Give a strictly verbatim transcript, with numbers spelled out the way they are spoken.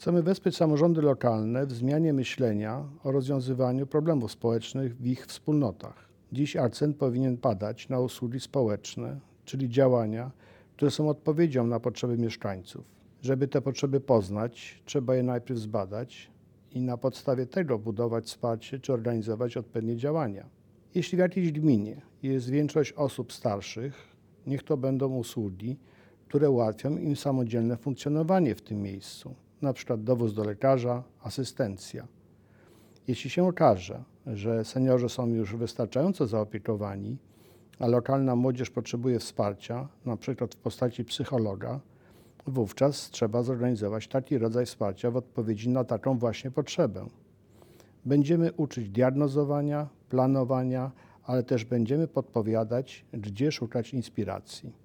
Chcemy wesprzeć samorządy lokalne w zmianie myślenia o rozwiązywaniu problemów społecznych w ich wspólnotach. Dziś akcent powinien padać na usługi społeczne, czyli działania, które są odpowiedzią na potrzeby mieszkańców. Żeby te potrzeby poznać, trzeba je najpierw zbadać i na podstawie tego budować wsparcie czy organizować odpowiednie działania. Jeśli w jakiejś gminie jest większość osób starszych, niech to będą usługi, które ułatwią im samodzielne funkcjonowanie w tym miejscu, na przykład dowóz do lekarza, asystencja. Jeśli się okaże, że seniorzy są już wystarczająco zaopiekowani, a lokalna młodzież potrzebuje wsparcia, na przykład w postaci psychologa, wówczas trzeba zorganizować taki rodzaj wsparcia w odpowiedzi na taką właśnie potrzebę. Będziemy uczyć diagnozowania, planowania, ale też będziemy podpowiadać, gdzie szukać inspiracji.